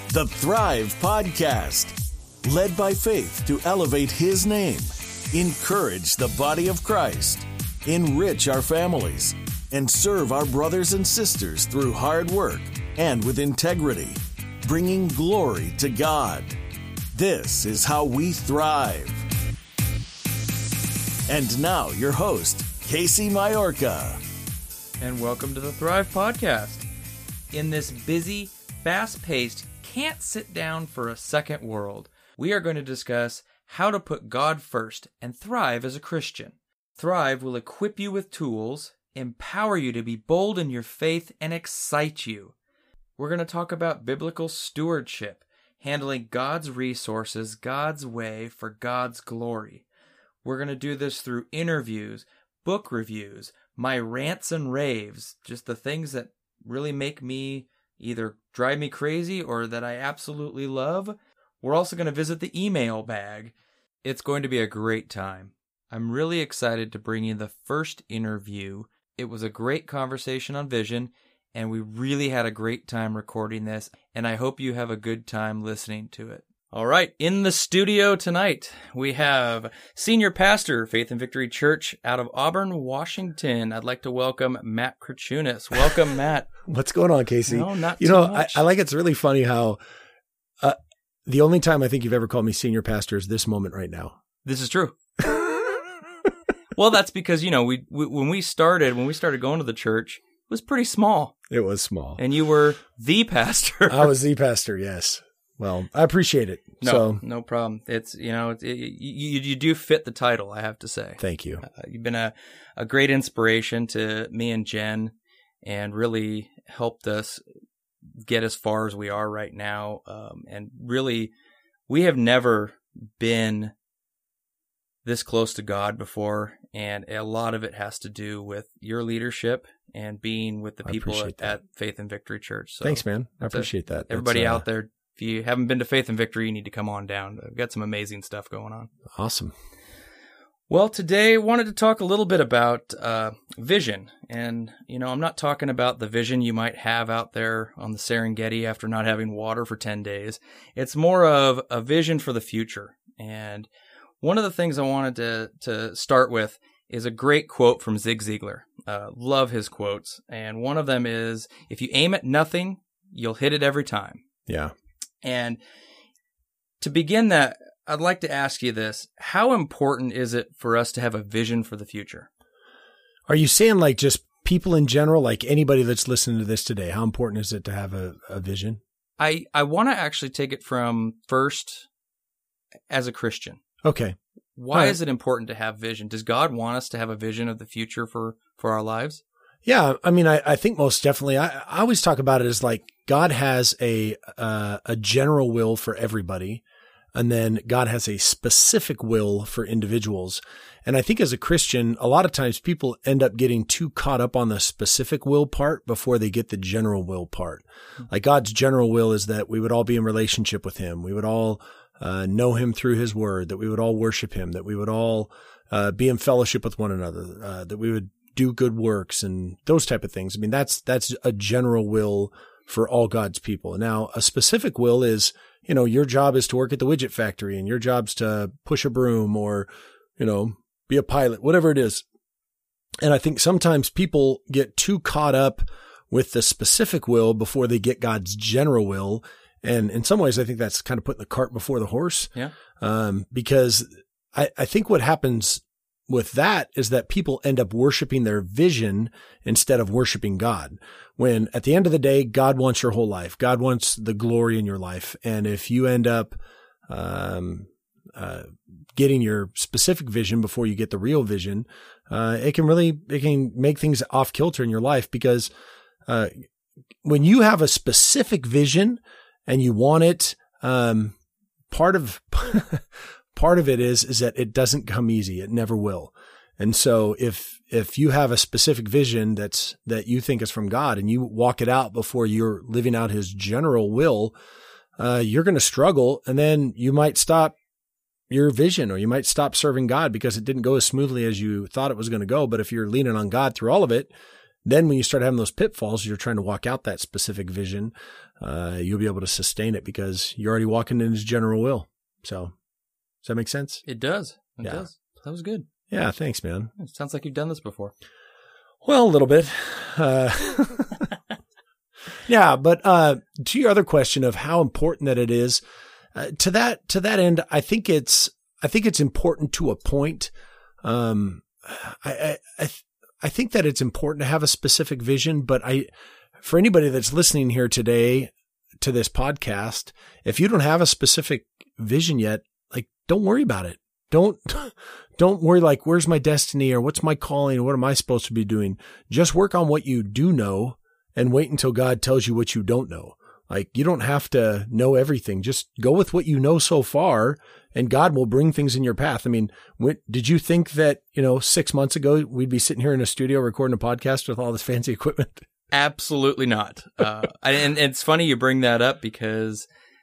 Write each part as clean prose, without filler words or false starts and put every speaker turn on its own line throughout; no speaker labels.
The Thrive Podcast. Led by faith to elevate His name, encourage the body of Christ, enrich our families, and serve our brothers and sisters through hard work and with integrity, bringing glory to God. This is how we thrive. And now, your host, Casey Majorca.
And welcome to the Thrive Podcast. In this busy, fast-paced, can't sit down for a second world, we are going to discuss how to put God first and thrive as a Christian. Thrive will equip you with tools, empower you to be bold in your faith, and excite you. We're going to talk about biblical stewardship, handling God's resources God's way for God's glory. We're going to do this through interviews, book reviews, my rants and raves, just the things that really make me either drive me crazy or that I absolutely love. We're also going to visit the email bag. It's going to be a great time. I'm really excited to bring you the first interview. It was a great conversation on vision, and we really had a great time recording this, and I hope you have a good time listening to it. All right, in the studio tonight, we have Senior Pastor, Faith and Victory Church out of Auburn, Washington. I'd like to welcome Matt Krachunas. Welcome, Matt.
What's going on, Casey?
No, not too much.
I like it's really funny how the only time I think you've ever called me Senior Pastor is this moment right now.
This is true. Well, that's because, you know, when we started going to the church, it was pretty small.
It was small.
And you were the pastor.
I was the pastor, yes. Well, I appreciate it.
No problem. It's, you know, you do fit the title, I have to say.
Thank you.
You've been a great inspiration to me and Jen and really helped us get as far as we are right now. And really, we have never been this close to God before. And a lot of it has to do with your leadership and being with the people at Faith and Victory Church. So
thanks, man. I appreciate that.
Everybody out there, if you haven't been to Faith and Victory, you need to come on down. We've got some amazing stuff going on.
Awesome.
Well, today I wanted to talk a little bit about vision. And, you know, I'm not talking about the vision you might have out there on the Serengeti after not having water for 10 days. It's more of a vision for the future. And one of the things I wanted to start with is a great quote from Zig Ziglar. Love his quotes. And one of them is, if you aim at nothing, you'll hit it every time.
Yeah.
And to begin that, I'd like to ask you this. How important is it for us to have a vision for the future?
Are you saying like just people in general, like anybody that's listening to this today, how important is it to have a vision?
I want to actually take it from first as a Christian.
Okay.
Why is it important to have vision? Does God want us to have a vision of the future for our lives?
Yeah, I mean, I think most definitely. I always talk about it as like God has a general will for everybody, and then God has a specific will for individuals. And I think as a Christian, a lot of times people end up getting too caught up on the specific will part before they get the general will part. Like God's general will is that we would all be in relationship with Him. We would all know Him through His Word, that we would all worship Him, that we would all be in fellowship with one another, that we would do good works and those type of things. I mean, that's a general will for all God's people. Now, a specific will is, you know, your job is to work at the widget factory and your job's to push a broom or, you know, be a pilot, whatever it is. And I think sometimes people get too caught up with the specific will before they get God's general will. And in some ways, I think that's kind of putting the cart before the horse.
Yeah.
Because I think what happens with that is that people end up worshiping their vision instead of worshiping God. When at the end of the day, God wants your whole life. God wants the glory in your life. And if you end up getting your specific vision before you get the real vision, it can make things off kilter in your life, because when you have a specific vision and you want it, part of it is that it doesn't come easy. It never will. And so if you have a specific vision that you think is from God and you walk it out before you're living out His general will, you're going to struggle, and then you might stop your vision, or you might stop serving God because it didn't go as smoothly as you thought it was going to go. But if you're leaning on God through all of it, then when you start having those pitfalls, you're trying to walk out that specific vision. You'll be able to sustain it because you're already walking in his general will. So does that make sense?
It does. It
Yeah.
does. That was good.
Yeah. Thanks, man.
It sounds like you've done this before.
Well, a little bit. Yeah. But, to your other question of how important that it is, to that end, I think it's important to a point. I think that it's important to have a specific vision, but for anybody that's listening here today to this podcast, if you don't have a specific vision yet, like, don't worry about it. Don't worry, like, where's my destiny or what's my calling? Or what am I supposed to be doing? Just work on what you do know and wait until God tells you what you don't know. Like, you don't have to know everything. Just go with what you know so far, and God will bring things in your path. I mean, did you think that, 6 months ago we'd be sitting here in a studio recording a podcast with all this fancy equipment?
Absolutely not. And it's funny you bring that up because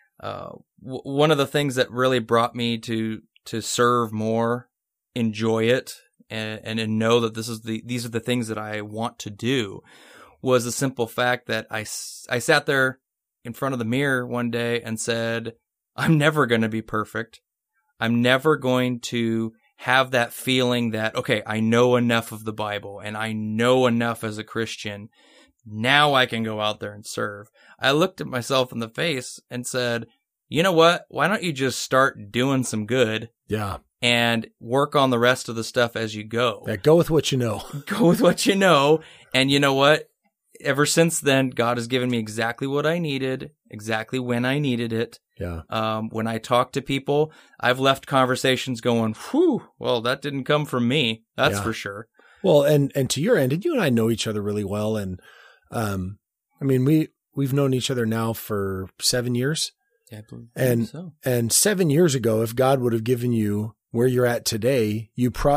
one of the things that really brought me to serve more, enjoy it, and know that these are the things that I want to do was the simple fact that I sat there in front of the mirror one day and said, I'm never going to be perfect. I'm never going to have that feeling that, okay, I know enough of the Bible and I know enough as a Christian. Now I can go out there and serve. I looked at myself in the face and said, you know what? Why don't you just start doing some good?
Yeah.
And work on the rest of the stuff as you go.
Yeah, go with what you know.
Go with what you know. And you know what? Ever since then, God has given me exactly what I needed, exactly when I needed it.
Yeah.
When I talk to people, I've left conversations going, whew, well, that didn't come from me. That's for sure.
Well, and to your end, and you and I know each other really well. And, I mean, we've known each other now for 7 years.
Yeah, I believe so.
And 7 years ago, if God would have given you where you're at today,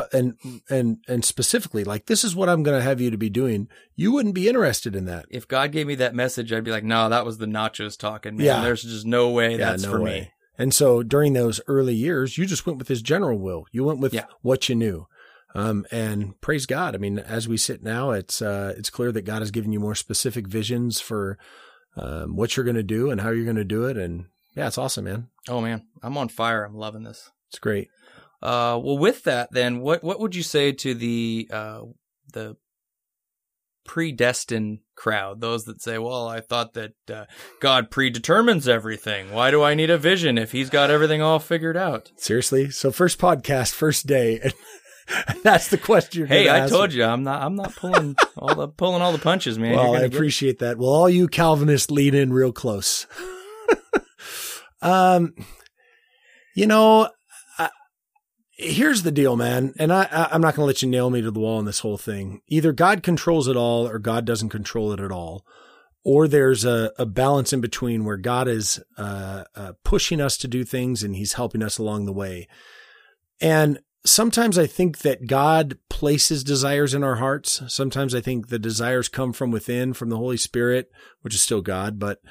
and specifically, like, this is what I'm going to have you to be doing, you wouldn't be interested in that.
If God gave me that message, I'd be like, no, that was the nachos talking, man.
Yeah.
There's just no way that's for me.
And so during those early years, you just went with his general will. You went with what you knew. And praise God. I mean, as we sit now, it's clear that God has given you more specific visions for, what you're going to do and how you're going to do it. And yeah, it's awesome, man.
Oh man, I'm on fire. I'm loving this.
It's great.
Well, with that, then, what would you say to the predestined crowd? Those that say, "Well, I thought that God predetermines everything. Why do I need a vision if He's got everything all figured out?"
Seriously. So first podcast, first day, and that's the question.
Hey, I told you, I'm not pulling all the punches, man.
Well, I appreciate that. Well, all you Calvinists lean in real close. Here's the deal, man. And I'm not going to let you nail me to the wall on this whole thing. Either God controls it all or God doesn't control it at all. Or there's a balance in between where God is pushing us to do things and he's helping us along the way. And sometimes I think that God places desires in our hearts. Sometimes I think the desires come from within, from the Holy Spirit, which is still God. But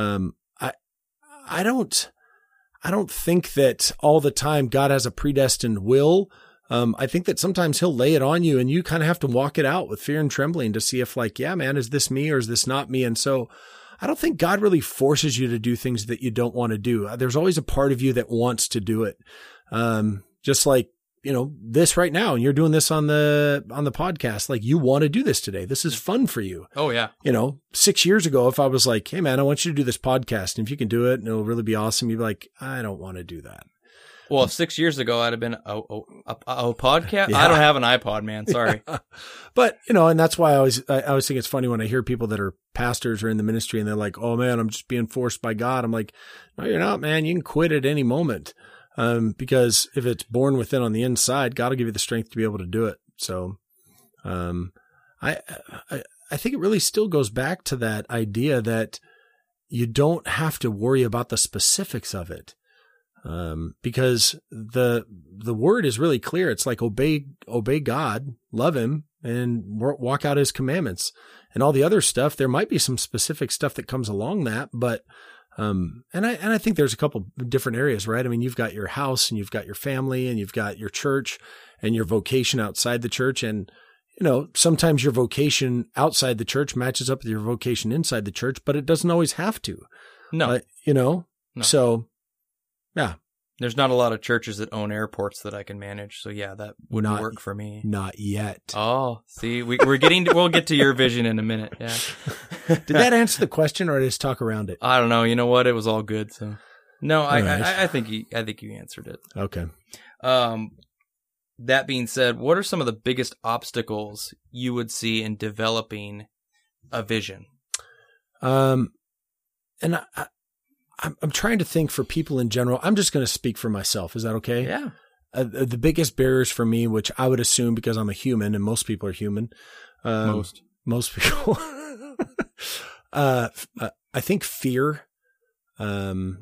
I don't think that all the time God has a predestined will. I think that sometimes he'll lay it on you and you kind of have to walk it out with fear and trembling to see if, like, yeah, man, is this me or is this not me? And so I don't think God really forces you to do things that you don't want to do. There's always a part of you that wants to do it. Just like, this right now, and you're doing this on the podcast, like, you want to do this today. This is fun for you.
Oh yeah.
6 years ago, if I was like, hey man, I want you to do this podcast, and if you can do it and it'll really be awesome, you'd be like, I don't want to do that.
Well, if 6 years ago I'd have been a podcast. Yeah. I don't have an iPod, man. Sorry.
Yeah. But, and that's why I always think it's funny when I hear people that are pastors or in the ministry and they're like, oh man, I'm just being forced by God. I'm like, no, you're not, man. You can quit at any moment. Because if it's born within on the inside, God will give you the strength to be able to do it. So, I think it really still goes back to that idea that you don't have to worry about the specifics of it. Because the word is really clear. It's like, obey God, love him, and walk out his commandments. And all the other stuff, there might be some specific stuff that comes along that, but and I think there's a couple different areas, right? I mean, you've got your house and you've got your family and you've got your church and your vocation outside the church. And, sometimes your vocation outside the church matches up with your vocation inside the church, but it doesn't always have to.
No.
No. So, yeah.
There's not a lot of churches that own airports that I can manage. So yeah, that wouldn't work for me.
Not yet.
Oh, see, we'll get to your vision in a minute. Yeah.
Did that answer the question, or did I just talk around it?
I don't know. You know what? It was all good. So no,
right.
I think you answered it.
Okay.
That being said, what are some of the biggest obstacles you would see in developing a vision?
And I'm trying to think for people in general. I'm just going to speak for myself. Is that okay?
Yeah.
The biggest barriers for me, which I would assume because I'm a human and most people are human. Most people. I think fear. And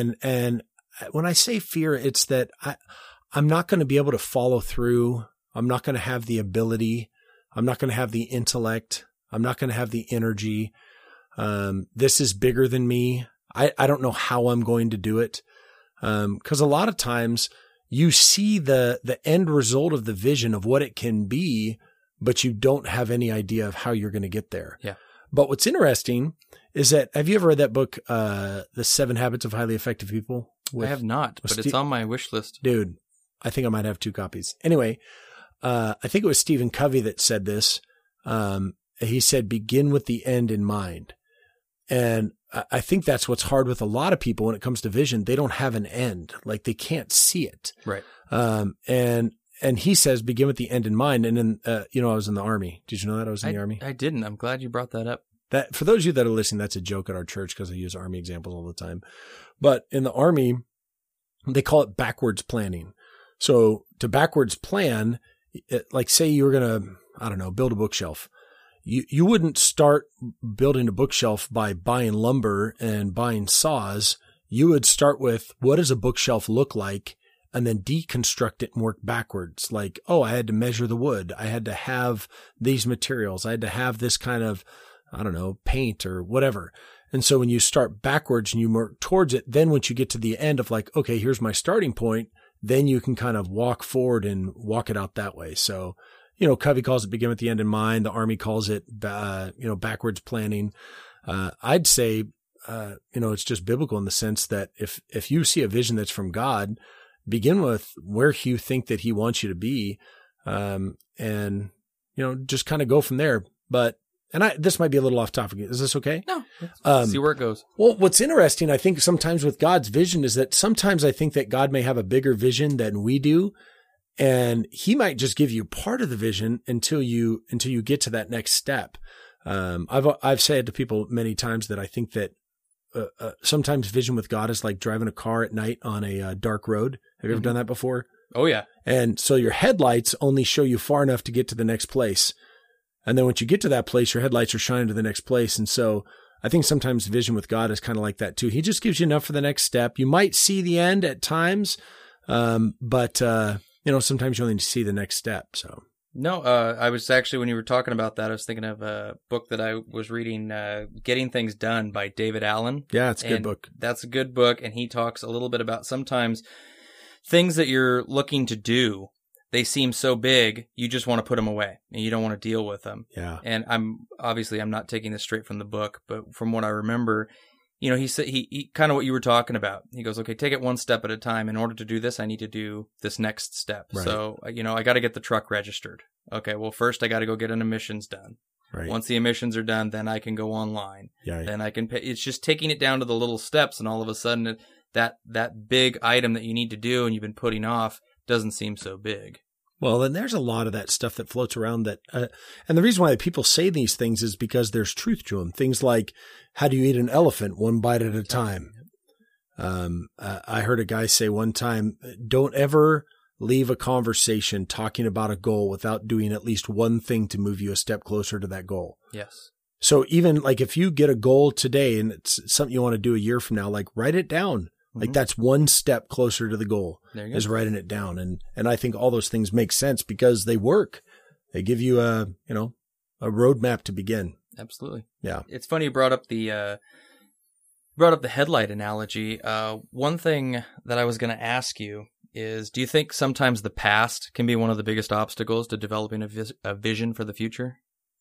when I say fear, it's that I'm not going to be able to follow through. I'm not going to have the ability. I'm not going to have the intellect. I'm not going to have the energy. This is bigger than me. I don't know how I'm going to do it. 'Cause a lot of times you see the end result of the vision of what it can be, but you don't have any idea of how you're going to get there.
Yeah.
But what's interesting is that, have you ever read that book, The 7 Habits of Highly Effective People?
I have not, but it's on my wish list.
Dude, I think I might have 2 copies. Anyway, I think it was Stephen Covey that said this. He said, begin with the end in mind. And I think that's what's hard with a lot of people when it comes to vision. They don't have an end. Like they can't see it.
Right.
And he says, begin with the end in mind. And then, I was in the Army. Did you know that I was in the Army?
I didn't. I'm glad you brought that up.
That, for those of you that are listening, that's a joke at our church because I use Army examples all the time. But in the Army, they call it backwards planning. So to backwards plan, like say you were going to, build a bookshelf. You wouldn't start building a bookshelf by buying lumber and buying saws. You would start with, what does a bookshelf look like? And then deconstruct it and work backwards. Like, I had to measure the wood. I had to have these materials. I had to have this kind of, paint or whatever. And so when you start backwards and you work towards it, then once you get to the end of like, okay, here's my starting point, then you can kind of walk forward and walk it out that way. So, Covey calls it begin with the end in mind. The Army calls it, backwards planning. I'd say, it's just biblical in the sense that if you see a vision that's from God, begin with where you think that he wants you to be. And just kind of go from there. But, this might be a little off topic. Is this okay?
No. See where it goes.
Well, what's interesting, I think sometimes with God's vision is that sometimes I think that God may have a bigger vision than we do. And he might just give you part of the vision until you get to that next step. I've said to people many times that I think that sometimes vision with God is like driving a car at night on a dark road. Have you ever done that before?
Oh yeah.
And so your headlights only show you far enough to get to the next place. And then once you get to that place, your headlights are shining to the next place. And so I think sometimes vision with God is kind of like that too. He just gives you enough for the next step. You might see the end at times. But sometimes you only see the next step. So
no, I was actually, when you were talking about that, I was thinking of a book that I was reading, Getting Things Done by David Allen.
Yeah, it's a good book.
That's a good book. And he talks a little bit about sometimes things that you're looking to do, they seem so big, you just want to put them away and you don't want to deal with them.
Yeah.
And I'm not taking this straight from the book, but from what I remember, he said, he kind of what you were talking about. He goes, okay, take it one step at a time. In order to do this, I need to do this next step.
Right.
So, I got to get the truck registered. Okay. Well, first I got to go get an emissions done.
Right.
Once the emissions are done, then I can go online.
Yeah.
Then I can pay. It's just taking it down to the little steps. And all of a sudden that big item that you need to do and you've been putting off doesn't seem so big.
Well, and there's a lot of that stuff that floats around that, and the reason why people say these things is because there's truth to them. Things like, how do you eat an elephant? One bite at a time. I heard a guy say one time, don't ever leave a conversation talking about a goal without doing at least one thing to move you a step closer to that goal.
Yes. So
even like if you get a goal today and it's something you want to do a year from now, like write it down. Like that's one step closer to the goal is writing it down. And I think all those things make sense because they work. They give you a roadmap to begin.
Absolutely.
Yeah.
It's funny you brought up the headlight analogy. One thing that I was going to ask you is, do you think sometimes the past can be one of the biggest obstacles to developing a vision for the future?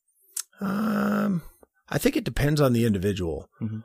I think it depends on the individual.
Mm-hmm.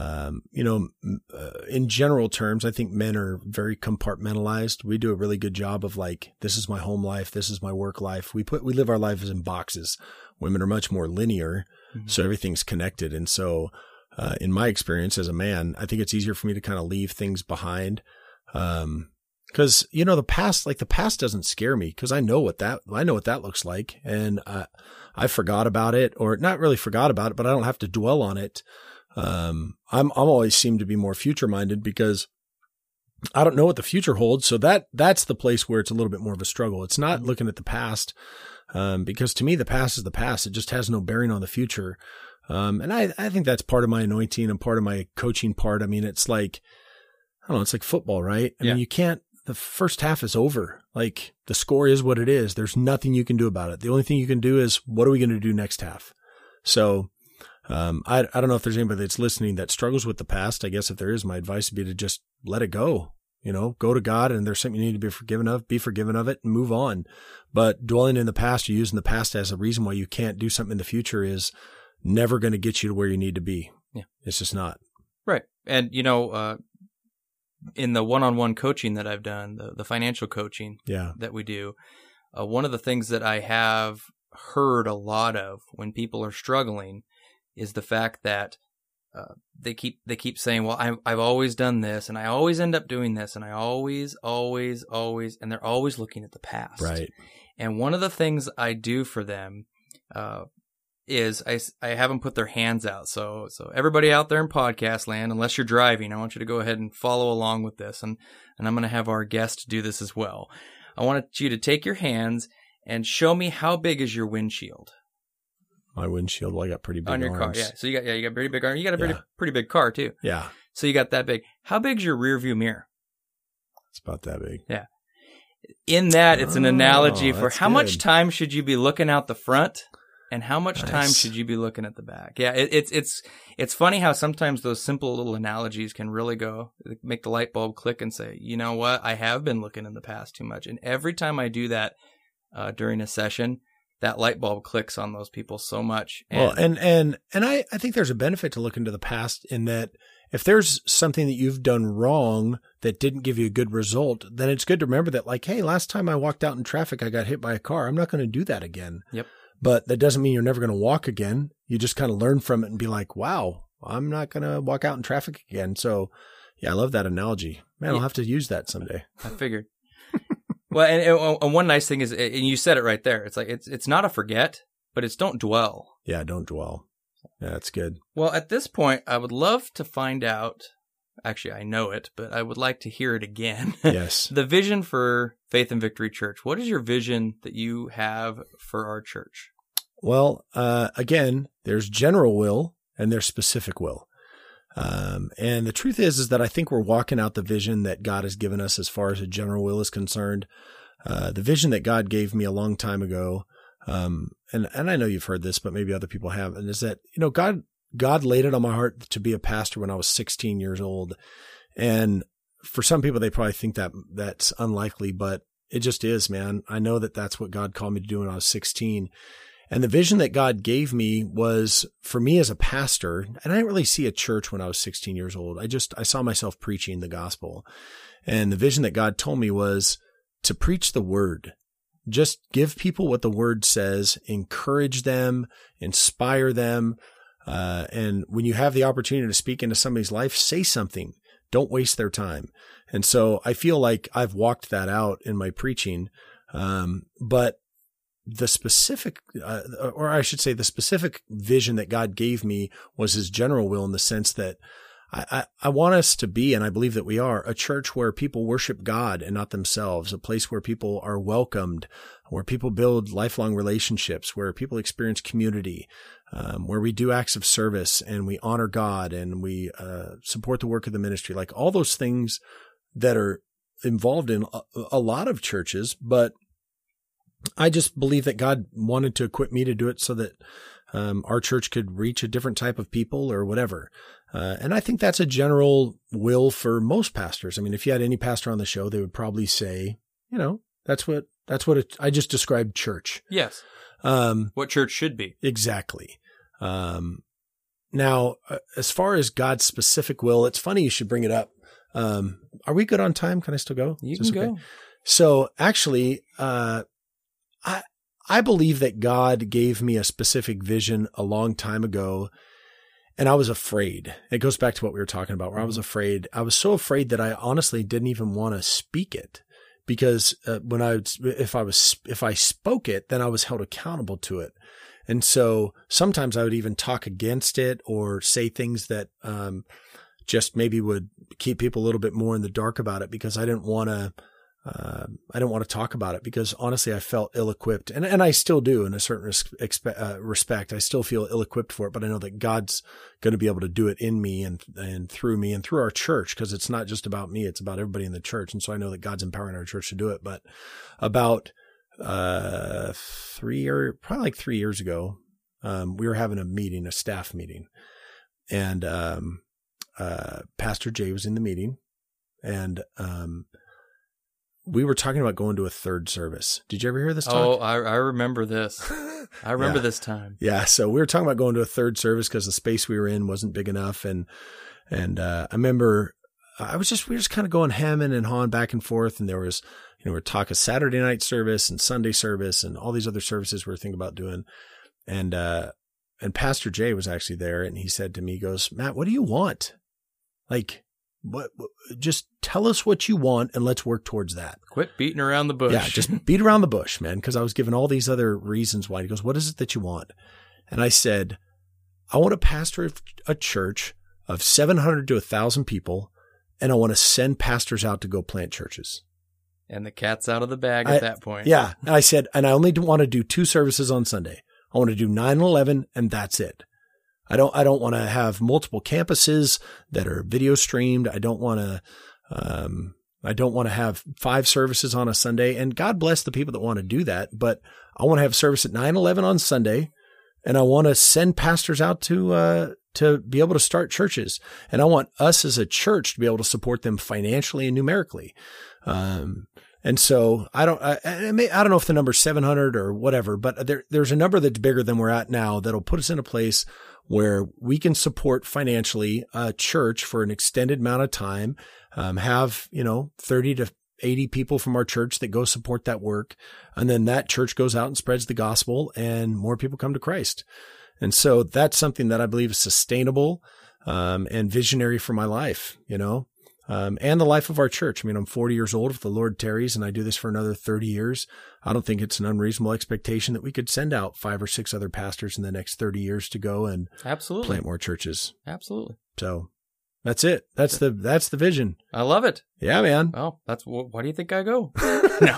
In general terms, I think men are very compartmentalized. We do a really good job of like, this is my home life. This is my work life. We live our lives in boxes. Women are much more linear. Mm-hmm. So everything's connected. And so, in my experience as a man, I think it's easier for me to kind of leave things behind. Cause the past doesn't scare me because I know what that looks like. And, I forgot about it, or not really forgot about it, but I don't have to dwell on it. I'm always seem to be more future minded because I don't know what the future holds. So that's the place where it's a little bit more of a struggle. It's not looking at the past, because to me, the past is the past. It just has no bearing on the future. And I think that's part of my anointing and part of my coaching part. I mean, it's like, I don't know, it's like football, right? I mean, the first half is over. Like the score is what it is. There's nothing you can do about it. The only thing you can do is, what are we going to do next half? So, I don't know if there's anybody that's listening that struggles with the past. I guess if there is, my advice would be to just let it go, go to God, and there's something you need to be forgiven of it and move on. But dwelling in the past or using the past as a reason why you can't do something in the future is never going to get you to where you need to be.
Yeah.
It's just not.
Right. And, in the one-on-one coaching that I've done, the financial coaching that we do, one of the things that I have heard a lot of when people are struggling is the fact that they keep saying, well, I've always done this, and I always end up doing this, and I always, and they're always looking at the past.
Right.
And one of the things I do for them is I have them put their hands out. So everybody out there in podcast land, unless you're driving, I want you to go ahead and follow along with this. And I'm going to have our guest do this as well. I want you to take your hands and show me how big is your windshield.
My windshield, well, I got pretty big
on your
arms.
car. Yeah. So you got pretty big arms. You got a pretty big car too.
Yeah.
So you got that big. How big's your rear view mirror?
It's about that big.
Yeah. In that, it's an analogy for how much
good.
time should you be looking out the front? And how much time should you be looking at the back? Yeah, it's funny how sometimes those simple little analogies can really make the light bulb click and say, you know what, I have been looking in the past too much. And every time I do that during a session, that light bulb clicks on those people so much.
And I think there's a benefit to looking to the past in that if there's something that you've done wrong that didn't give you a good result, then it's good to remember that, like, hey, last time I walked out in traffic, I got hit by a car. I'm not going to do that again.
Yep.
But that doesn't mean you're never going to walk again. You just kind of learn from it and be like, wow, I'm not going to walk out in traffic again. So yeah, I love that analogy. Man, I'll have to use that someday.
I figured. Well, and one nice thing is, and you said it right there. It's like, it's not a forget, but it's don't dwell.
Yeah. Don't dwell. Yeah, that's good.
Well, at this point, I would love to find out, actually, I know it, but I would like to hear it again.
Yes.
The vision for Faith and Victory Church. What is your vision that you have for our church?
Well, again, there's general will and there's specific will. And the truth is that I think we're walking out the vision that God has given us as far as a general will is concerned. The vision that God gave me a long time ago, and I know you've heard this, but maybe other people haven't, is that, God laid it on my heart to be a pastor when I was 16 years old. And for some people, they probably think that that's unlikely, but it just is, man. I know that that's what God called me to do when I was 16. And the vision that God gave me was for me as a pastor, and I didn't really see a church when I was 16 years old. I saw myself preaching the gospel. And the vision that God told me was to preach the word. Just give people what the word says, encourage them, inspire them. And when you have the opportunity to speak into somebody's life, say something. Don't waste their time. And so I feel like I've walked that out in my preaching. But the specific, or I should say the specific vision that God gave me was his general will, in the sense that I want us to be, and I believe that we are, a church where people worship God and not themselves, a place where people are welcomed, where people build lifelong relationships, where people experience community, where we do acts of service and we honor God and we support the work of the ministry, like all those things that are involved in a lot of churches. But I just believe that God wanted to equip me to do it so that our church could reach a different type of people or whatever. And I think that's a general will for most pastors. I mean, if you had any pastor on the show, they would probably say, that's what I just described church.
Yes. What church should be.
Exactly. Now, as far as God's specific will, it's funny you should bring it up. Are we good on time? Can I still go?
You can go.
So actually, I believe that God gave me a specific vision a long time ago, and I was afraid. It goes back to what we were talking about, where I was afraid. I was so afraid that I honestly didn't even want to speak it, because if I spoke it, then I was held accountable to it. And so sometimes I would even talk against it or say things that just maybe would keep people a little bit more in the dark about it, because I didn't want to talk about it, because honestly, I felt ill-equipped, and I still do in a certain respect. I still feel ill-equipped for it, but I know that God's going to be able to do it in me and through me and through our church, because it's not just about me; it's about everybody in the church. And so I know that God's empowering our church to do it. But about 3 years ago, we were having a staff meeting, and Pastor Jay was in the meeting, and we were talking about going to a third service. Did you ever hear this talk?
Oh, I remember this. I remember this time.
Yeah. So we were talking about going to a third service because the space we were in wasn't big enough. And I remember we were just kind of going hemming and hawing back and forth. And there was, we're talking Saturday night service and Sunday service and all these other services we were thinking about doing. And Pastor Jay was actually there, and he said to me, he goes, "Matt, what do you want? Like, what, just tell us what you want and let's work towards that.
Quit beating around the bush."
Yeah, just beat around the bush, man. Because I was given all these other reasons why. He goes, "What is it that you want?" And I said, "I want to pastor a church of 700 to 1,000 people, and I want to send pastors out to go plant churches."
And the cat's out of the bag at that point.
Yeah. And I said, and I only want to do 2 services on Sunday. I want to do 9 and 11, and that's it. I don't want to have multiple campuses that are video streamed. I don't want to have 5 services on a Sunday, and God bless the people that want to do that. But I want to have service at 9/11 on Sunday, and I want to send pastors out to be able to start churches. And I want us as a church to be able to support them financially and numerically. And so I don't know if the number's 700 or whatever, but there's a number that's bigger than we're at now that'll put us in a place where we can support financially a church for an extended amount of time, have, 30 to 80 people from our church that go support that work. And then that church goes out and spreads the gospel, and more people come to Christ. And so that's something that I believe is sustainable, and visionary for my life, and the life of our church. I mean, I'm 40 years old if the Lord tarries, and I do this for another 30 years. I don't think it's an unreasonable expectation that we could send out 5 or 6 other pastors in the next 30 years to go and
absolutely
plant more churches.
Absolutely.
So that's it. That's the vision.
I love it.
Yeah, man.
Well, why do you think I go? No.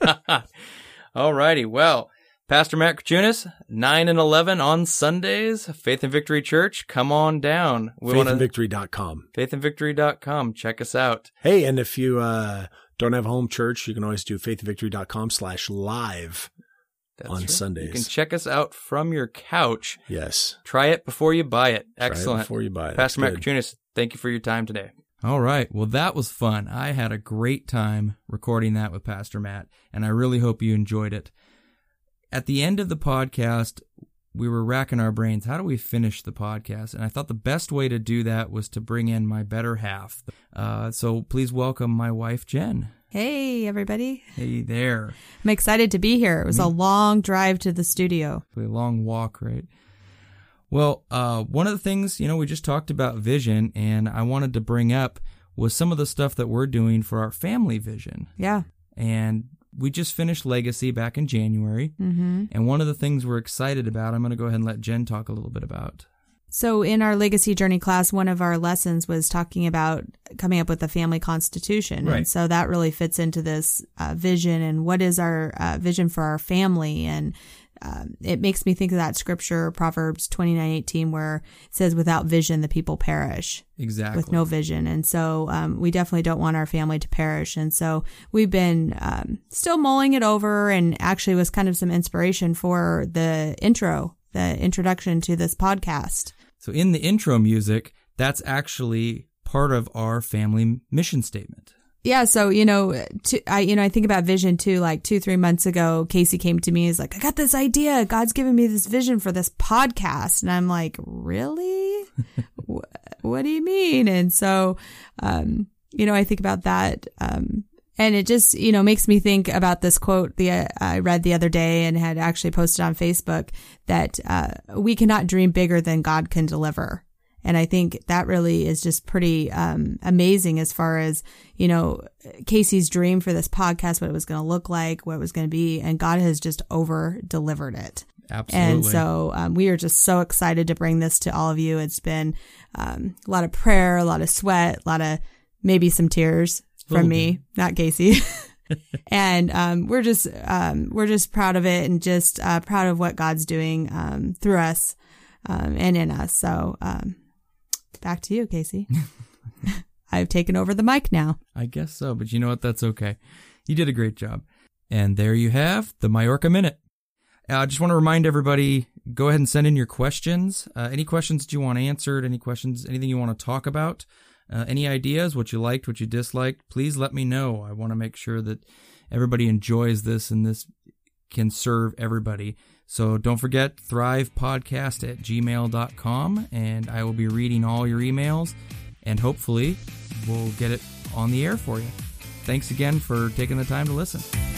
All righty. Well, Pastor Matt Krachunas, 9 and 11 on Sundays, Faith and Victory Church. Come on down.
Faithandvictory.com.
Faithandvictory.com. Check us out.
Hey, and if you don't have home church, you can always do faithandvictory.com/live on Sundays.
You can check us out from your couch.
Yes.
Try it before you buy it. Excellent.
Try it before you buy it.
Pastor Matt Krachunas, thank you for your time today. All right. Well, that was fun. I had a great time recording that with Pastor Matt, and I really hope you enjoyed it. At the end of the podcast, we were racking our brains. How do we finish the podcast? And I thought the best way to do that was to bring in my better half. So please welcome my wife, Jen.
Hey, everybody.
Hey there.
I'm excited to be here. It was a long drive to the studio.
A long walk, right? Well, one of the things, we just talked about vision, and I wanted to bring up was some of the stuff that we're doing for our family vision.
Yeah.
And we just finished Legacy back in January, and one of the things we're excited about, I'm going to go ahead and let Jen talk a little bit about.
So in our Legacy Journey class, one of our lessons was talking about coming up with a family constitution.
Right.
And so that really fits into this vision, and what is our vision for our family. And it makes me think of that scripture, Proverbs 29:18, where it says, "Without vision, the people perish."
Exactly.
With no vision. And so we definitely don't want our family to perish. And so we've been still mulling it over, and actually was kind of some inspiration for the intro the introduction to this podcast.
So in the intro music, that's actually part of our family mission statement.
Yeah. So, I think about vision too, like 2-3 months ago, Casey came to me, he's like, I got this idea. God's given me this vision for this podcast. And I'm like, really? What do you mean? And so, I think about that. And it just, makes me think about this quote I read the other day and had actually posted on Facebook that, we cannot dream bigger than God can deliver. And I think that really is just pretty amazing as far as, Casey's dream for this podcast, what it was going to look like, what it was going to be. And God has just over-delivered it.
Absolutely.
And so we are just so excited to bring this to all of you. It's been a lot of prayer, a lot of sweat, a lot of maybe some tears from me, not Casey. And we're just proud of it and just proud of what God's doing through us and in us. So back to you, Casey. I've taken over the mic now.
I guess so, but you know what? That's okay. You did a great job. And there you have the Majorca Minute. I just want to remind everybody, go ahead and send in your questions. Any questions that you want answered, any questions, anything you want to talk about, any ideas, what you liked, what you disliked, please let me know. I want to make sure that everybody enjoys this and this can serve everybody. So don't forget, thrivepodcast@gmail.com, and I will be reading all your emails, and hopefully we'll get it on the air for you. Thanks again for taking the time to listen.